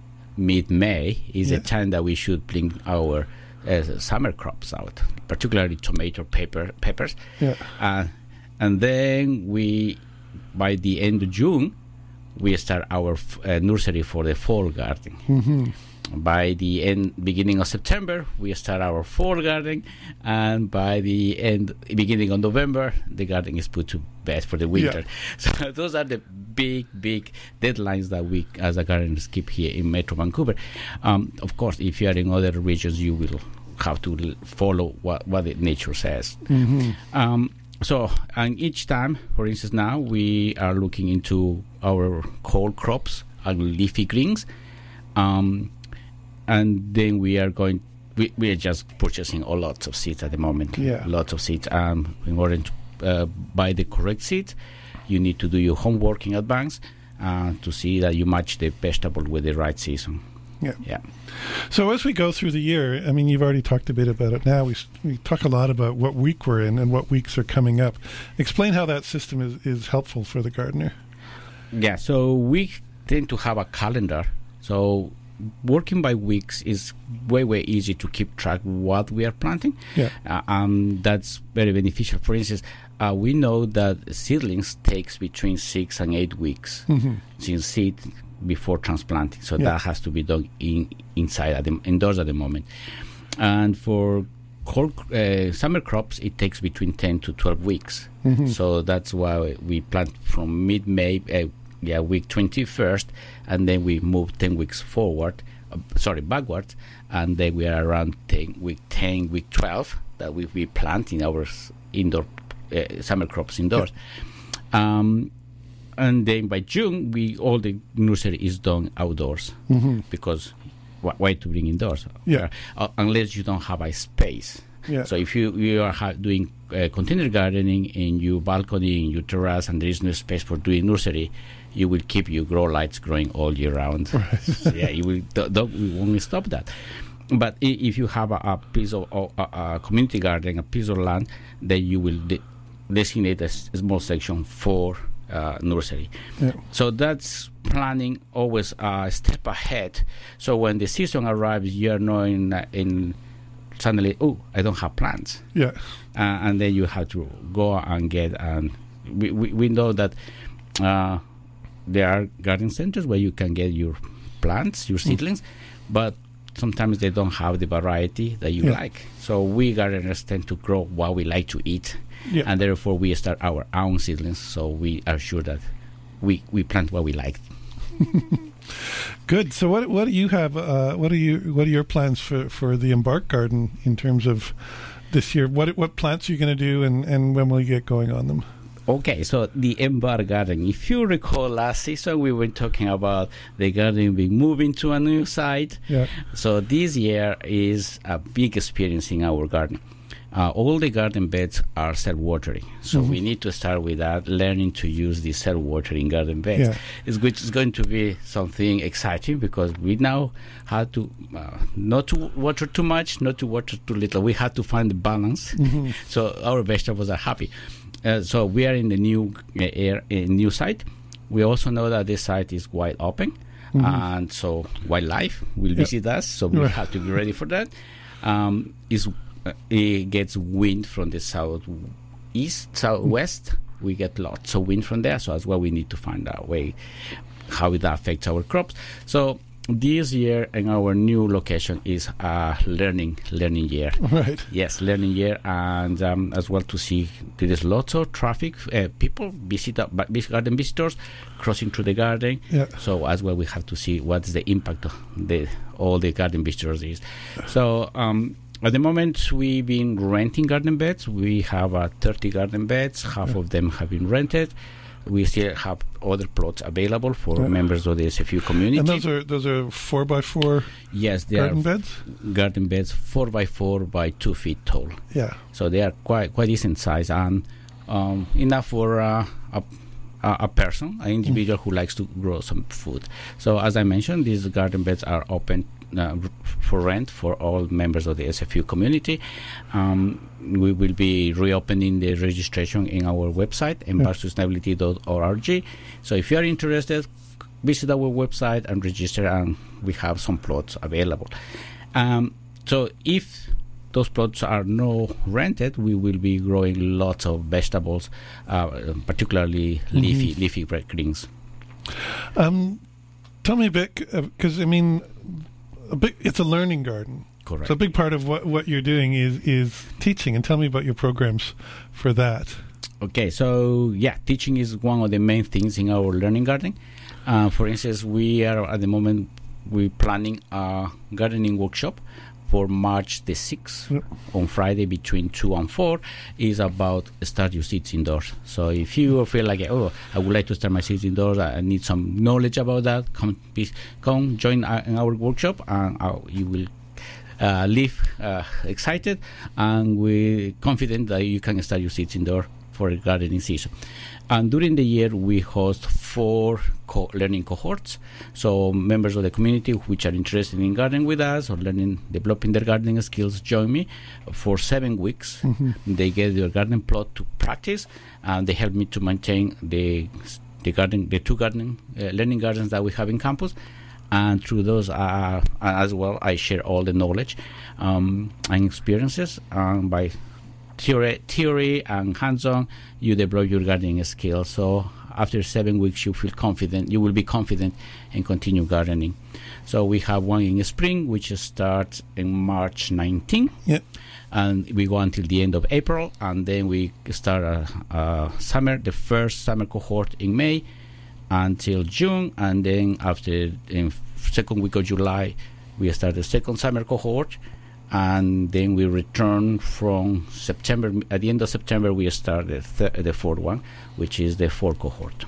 mid-May is yeah. the time that we should bring our uh, summer crops out, particularly tomato, pepper, peppers. Yeah. Uh, and then we, by the end of June, we start our f- uh, nursery for the fall garden. Mm-hmm. By the end, beginning of September, we start our fall garden, and by the end, beginning of November, the garden is put to bed for the winter. Yeah. So those are the big, big deadlines that we, as a gardeners, keep here in Metro Vancouver. Um, of course, if you are in other regions, you will have to l- follow what what the nature says. Mm-hmm. Um, so, and each time, for instance, now we are looking into our cold crops and leafy greens. Um, And then we are going, we, we are just purchasing a lots of seeds at the moment. Yeah. Lots of seeds. Um, in order to uh, buy the correct seeds, you need to do your homework in advance uh, to see that you match the vegetable with the right season. Yeah. Yeah. So as we go through the year, I mean, you've already talked a bit about it now. We we talk a lot about what week we're in and what weeks are coming up. Explain how that system is, is helpful for the gardener. Yeah, so we tend to have a calendar. So working by weeks is way, way easy to keep track what we are planting. Yeah. Uh, um, that's very beneficial. For instance, uh, we know that seedlings takes between six and eight weeks mm-hmm. since seed before transplanting. So yeah. that has to be done in inside at the, indoors at the moment. And for cold, uh, summer crops, it takes between ten to twelve weeks. Mm-hmm. So that's why we plant from mid-May, uh, yeah, week twenty-first, and then we move ten weeks forward, uh, sorry, backwards, and then we are around ten, week ten, week twelve, that we be planting our s- indoor uh, summer crops indoors. Yeah. Um, and then by June, we all the nursery is done outdoors, mm-hmm. because wh- why to bring indoors? Yeah. Uh, unless you don't have a space. Yeah. So if you, you are ha- doing uh, container gardening in your balcony, in your terrace, and there is no space for doing nursery, you will keep your grow lights growing all year round. Right. So yeah, you will. Th- th- we won't stop that. But I- if you have a, a piece of uh, a community garden, a piece of land, then you will de- designate a, s- a small section for uh, nursery. Yeah. So that's planning always a step ahead. So when the season arrives, you are not in, uh, in suddenly, oh, I don't have plants. Yeah. Uh, and then you have to go and get, and we, we, we know that uh, there are garden centers where you can get your plants, your seedlings, mm. but sometimes they don't have the variety that you yeah. like. So we gardeners tend to grow what we like to eat, yeah. and therefore we start our own seedlings, so we are sure that we, we plant what we like. Good. So what what do you have? Uh, what are you what are your plans for, for the Embark Garden in terms of this year? What what plants are you going to do, and, and when will you get going on them? Okay, so the Embark Garden. If you recall last season, we were talking about the garden being moving to a new site. Yeah. So this year is a big experience in our garden. Uh, all the garden beds are self-watering, so mm-hmm. we need to start with that, learning to use the self-watering garden beds. Yeah. It's, which is going to be something exciting because we now have to uh, not to water too much, not to water too little. We have to find the balance, mm-hmm. so our vegetables are happy. Uh, so we are in the new uh, air, uh, new site. We also know that this site is wide open, mm-hmm. and so wildlife will yep. visit us. So we right. have to be ready for that. Um, is uh, it gets wind from the southeast, southwest. We get lots of wind from there. So as well, we need to find our way how that affects our crops. So this year in our new location is a learning learning year. Right. Yes, learning year, and um, as well to see there is lots of traffic. Uh, people visit uh, garden visitors crossing through the garden. Yeah. So as well we have to see what is the impact of the all the garden visitors is. So. Um, At the moment, we've been renting garden beds. We have uh, thirty garden beds. Half Yeah. of them have been rented. We still have other plots available for Yeah. members of the S F U community. And those are those are four by four. Yes, they garden are beds. Garden beds four by four by two feet tall. Yeah. So they are quite quite decent size and um, enough for uh, a a a person, an individual who likes to grow some food. So as I mentioned, these garden beds are open uh, for rent for all members of the S F U community. Um, we will be reopening the registration in our website, environment sustainability dot org. So if you are interested, visit our website and register, and we have some plots available. Um, so if those plots are no rented, we will be growing lots of vegetables, uh, particularly leafy Mhm. leafy greens. Um, tell me a bit, because I mean, a big, it's a learning garden. Correct. So a big part of what, what you're doing is is teaching. And tell me about your programs for that. Okay, so yeah, teaching is one of the main things in our learning garden. Uh, for instance, we are at the moment we planning a gardening workshop for March the sixth, Yep. on Friday between two and four, is about start your seeds indoors. So if you feel like, oh, I would like to start my seeds indoors, I need some knowledge about that, come please, come join our, in our workshop, and uh, you will uh, leave uh, excited, and we're confident that you can start your seeds indoor for a gardening season. And during the year, we host four co- learning cohorts. So members of the community which are interested in gardening with us or learning, developing their gardening skills, join me for seven weeks. Mhm. They get their garden plot to practice, and they help me to maintain the the garden, the two gardening uh, learning gardens that we have in campus. And through those, uh, as well, I share all the knowledge um, and experiences. Um, by theory, theory and hands-on, you develop your gardening skills. So after seven weeks, you feel confident. You will be confident and continue gardening. So we have one in spring, which starts in March nineteenth. Yep. And we go until the end of April. And then we start a, a summer, the first summer cohort in May until June. And then after in second week of July, we start the second summer cohort. And then we return from September. At the end of September, we start the, th- the fourth one, which is the fourth cohort.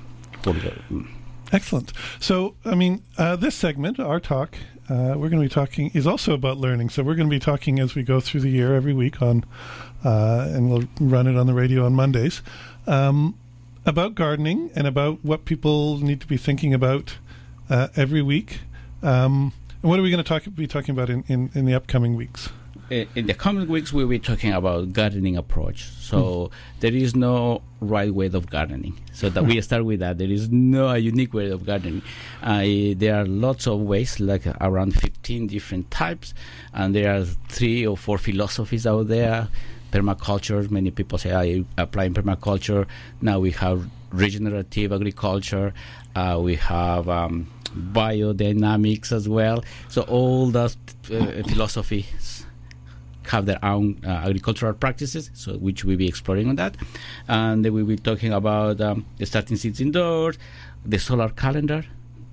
Excellent. So, I mean, uh, this segment, our talk, uh, we're going to be talking, is also about learning. So we're going to be talking as we go through the year every week on, uh, and we'll run it on the radio on Mondays, um, about gardening and about what people need to be thinking about uh, every week. Um, and what are we going to talk, be talking about in, in, in the upcoming weeks? In the coming weeks, we'll be talking about gardening approach. So Mm. there is no right way of gardening. So that we start with that. There is no unique way of gardening. Uh, there are lots of ways, like uh, around fifteen different types, and there are three or four philosophies out there. Permaculture, many people say I apply in permaculture. Now we have regenerative agriculture. Uh, we have um, biodynamics as well. So all those uh, philosophies have their own uh, agricultural practices, so which we'll be exploring on that. And then we'll be talking about um, the starting seeds indoors, the solar calendar.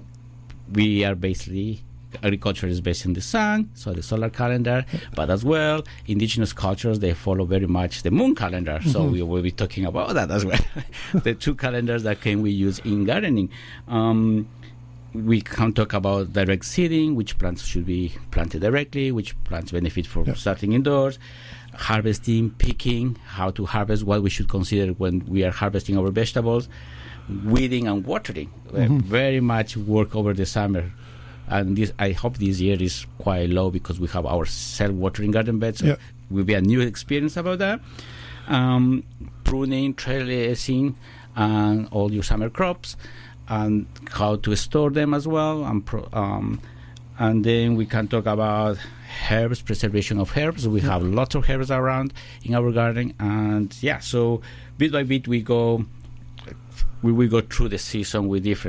We are basically, agriculture is based in the sun, so the solar calendar, but as well, indigenous cultures, they follow very much the moon calendar, so Mhm. we will be talking about that as well. The two calendars that can we use in gardening. Um, we can talk about direct seeding, which plants should be planted directly, which plants benefit from Yeah. starting indoors, harvesting, picking, how to harvest, what we should consider when we are harvesting our vegetables, weeding and watering. Uh, Mhm. very much work over the summer. And this, I hope this year is quite low because we have our self-watering garden beds. So Yeah. will be a new experience about that. Um, pruning, trellising, and all your summer crops, and how to store them as well. And, pro, um, and then we can talk about herbs, preservation of herbs. We have lots of herbs around in our garden. And yeah, so bit by bit we go, we will go through the season with different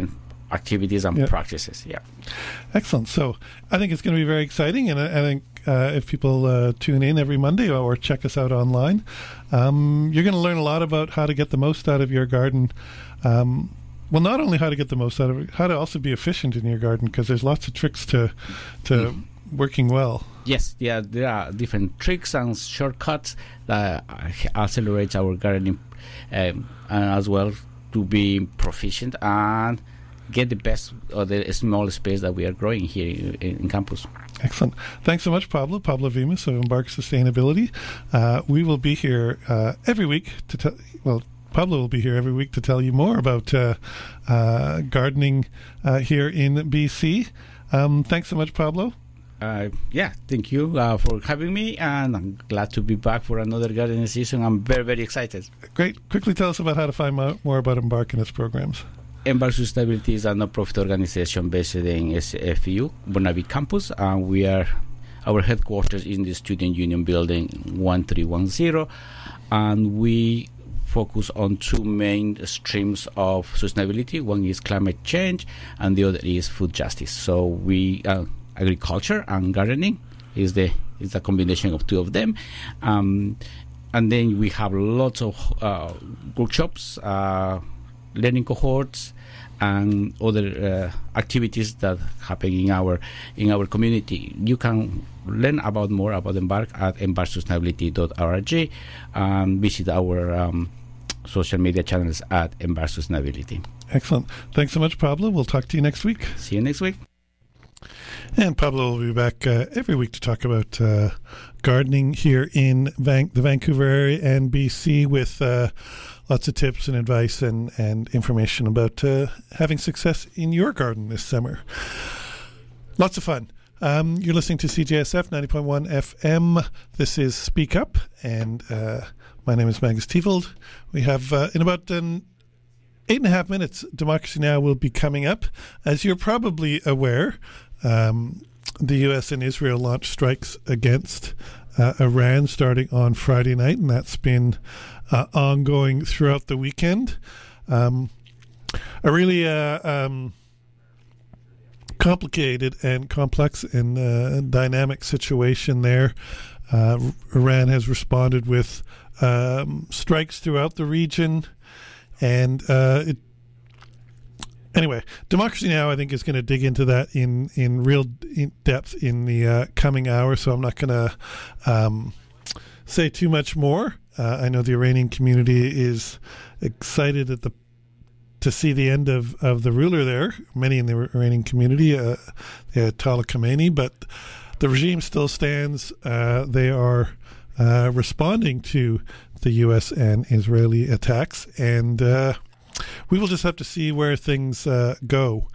activities and yeah. practices. Yeah. Excellent. So I think it's going to be very exciting, and I, I think uh, if people uh, tune in every Monday or check us out online, um, you're going to learn a lot about how to get the most out of your garden. Um, well, not only how to get the most out of it, how to also be efficient in your garden, because there's lots of tricks to to mm. working well. Yes, yeah, there are different tricks and shortcuts that accelerates our gardening, um, and as well to be proficient and get the best of the small space that we are growing here in, in campus. Excellent. Thanks so much, Pablo. Pablo Vimas of Embark Sustainability. Uh, we will be here uh, every week to tell, well, Pablo will be here every week to tell you more about uh, uh, gardening uh, here in B C. Um, thanks so much, Pablo. Uh, yeah, thank you uh, for having me, and I'm glad to be back for another gardening season. I'm very, very excited. Great. Quickly tell us about how to find mo- more about Embark and its programs. Embark Sustainability is a non-profit organization based in S F U, Burnaby campus, and we are, our headquarters is in the Student Union Building one three one zero, and we focus on two main streams of sustainability. One is climate change, and the other is food justice. So we... Uh, agriculture and gardening is the is a combination of two of them, um, and then we have lots of uh, workshops, uh, learning cohorts, and other uh, activities that happen in our in our community. You can learn about more about Embark at embark sustainability dot org, and visit our um, social media channels at Embark Sustainability. Excellent. Thanks so much, Pablo. We'll talk to you next week. See you next week. And Pablo will be back uh, every week to talk about uh, gardening here in Van- the Vancouver area and B C, with uh, lots of tips and advice and, and information about uh, having success in your garden this summer. Lots of fun. Um, you're listening to C J S F ninety point one F M. This is Speak Up, and uh, my name is Magus Tiefeld. We have, uh, in about an eight and a half minutes, Democracy Now! Will be coming up. As you're probably aware, Um, the U S and Israel launched strikes against uh, Iran starting on Friday night, and that's been uh, ongoing throughout the weekend. Um, a really uh, um, complicated and complex and uh, dynamic situation there. Uh, Iran has responded with um, strikes throughout the region, and uh, it Anyway, Democracy Now! I think is going to dig into that in, in real in depth in the uh, coming hour, so I'm not going to um, say too much more. Uh, I know the Iranian community is excited at the to see the end of, of the ruler there, many in the Iranian community, uh, the Ayatollah Khamenei, but the regime still stands. Uh, they are uh, responding to the U S and Israeli attacks, and uh, we will just have to see where things uh, go.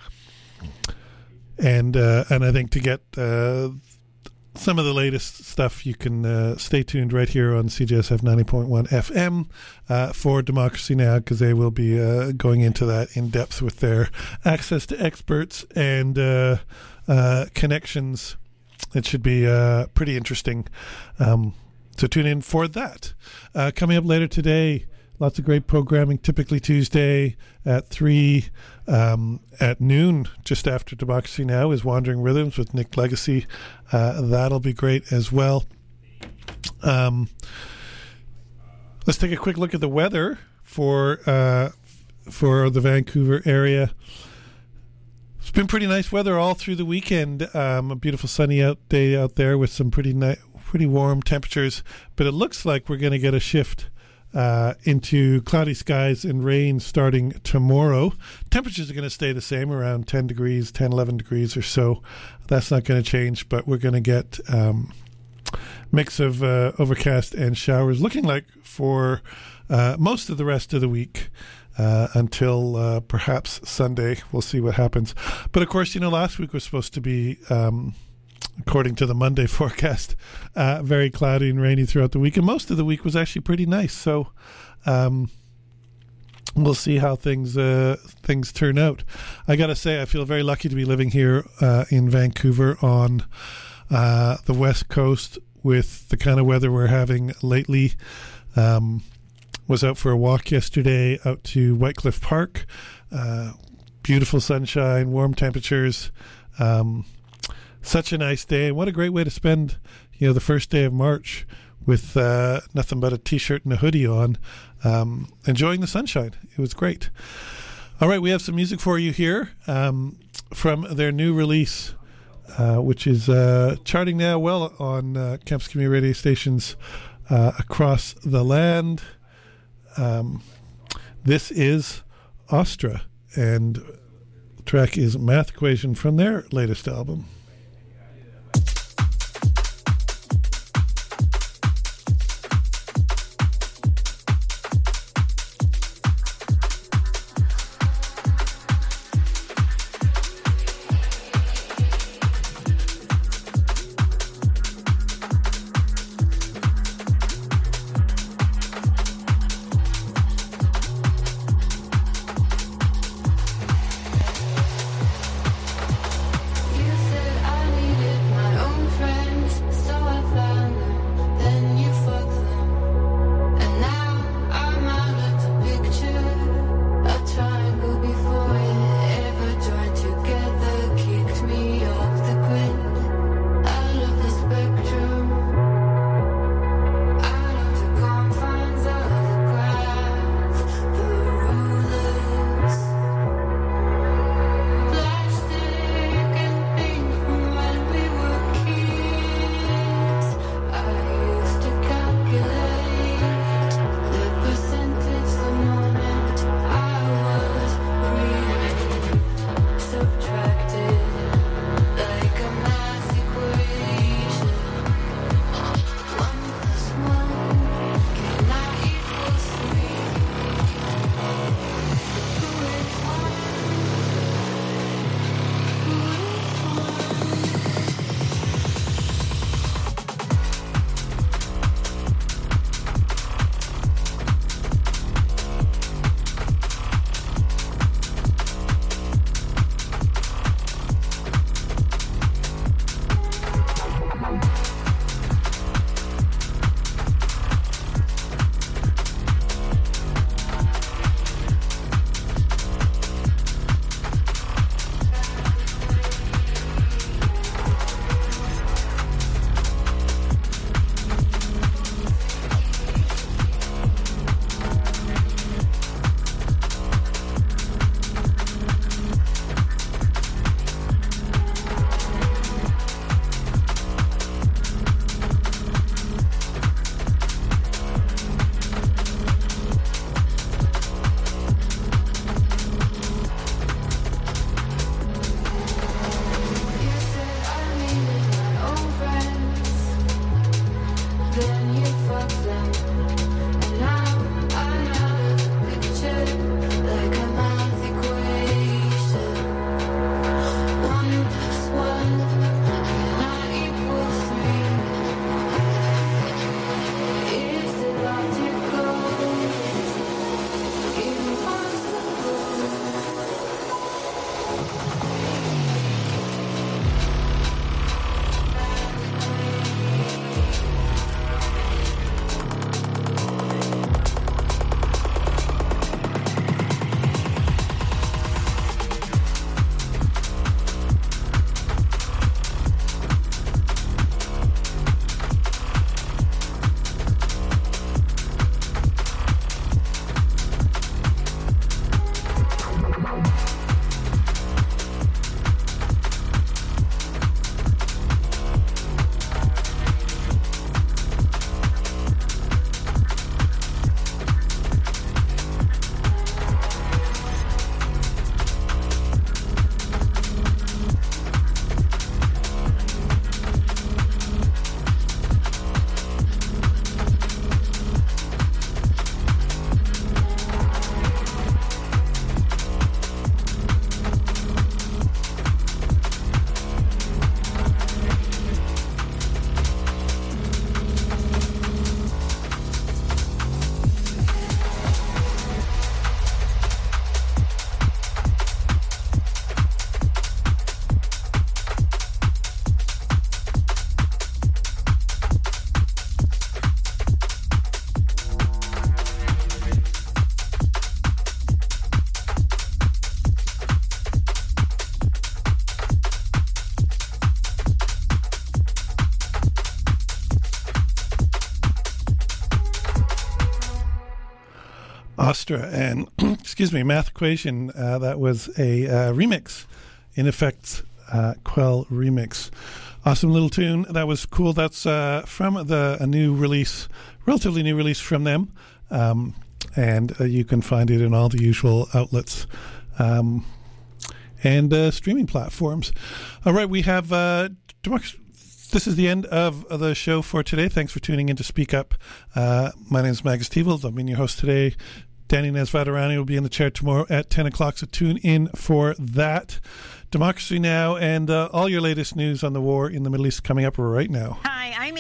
And uh, and I think to get uh, some of the latest stuff, you can uh, stay tuned right here on C J S F ninety point one F M uh, for Democracy Now!, because they will be uh, going into that in depth with their access to experts and uh, uh, connections. It should be uh, pretty interesting. Um, so tune in for that. Uh, coming up later today, lots of great programming, typically Tuesday at three. Um, at noon, just after Democracy Now!, is Wandering Rhythms with Nick Legacy. Uh, that'll be great as well. Um, let's take a quick look at the weather for uh, for the Vancouver area. It's been pretty nice weather all through the weekend. Um, a beautiful sunny out day out there with some pretty ni- pretty warm temperatures. But it looks like we're going to get a shift Uh, into cloudy skies and rain starting tomorrow. Temperatures are going to stay the same, around ten degrees, ten, eleven degrees or so. That's not going to change, but we're going to get um, mix of uh, overcast and showers looking like for uh, most of the rest of the week uh, until uh, perhaps Sunday. We'll see what happens. But of course, you know, last week was supposed to be um, according to the Monday forecast, uh, very cloudy and rainy throughout the week. And most of the week was actually pretty nice. So um, we'll see how things uh, things turn out. I got to say, I feel very lucky to be living here uh, in Vancouver on uh, the West Coast with the kind of weather we're having lately. Um, was out for a walk yesterday out to Whitecliff Park. Uh, beautiful sunshine, warm temperatures. Um, such a nice day. And what a great way to spend, you know, the first day of March with uh, nothing but a T-shirt and a hoodie on, um, enjoying the sunshine. It was great. All right, we have some music for you here um, from their new release, uh, which is uh, charting now well on uh, campus community radio stations uh, across the land. Um, this is Ostra, and the track is Math Equation from their latest album. You said Astra and, excuse me, Math Equation. Uh, that was a uh, remix, In Effect, uh, Quell remix. Awesome little tune. That was cool. That's uh, from the a new release, relatively new release from them. Um, and uh, you can find it in all the usual outlets um, and uh, streaming platforms. All right, we have... Uh, Democracy. This is the end of the show for today. Thanks for tuning in to Speak Up. Uh, my name is Magus Teevils. I've been your host today. Danny Nesvatarani will be in the chair tomorrow at ten o'clock, so tune in for that. Democracy Now! And uh, all your latest news on the war in the Middle East coming up right now. Hi, I'm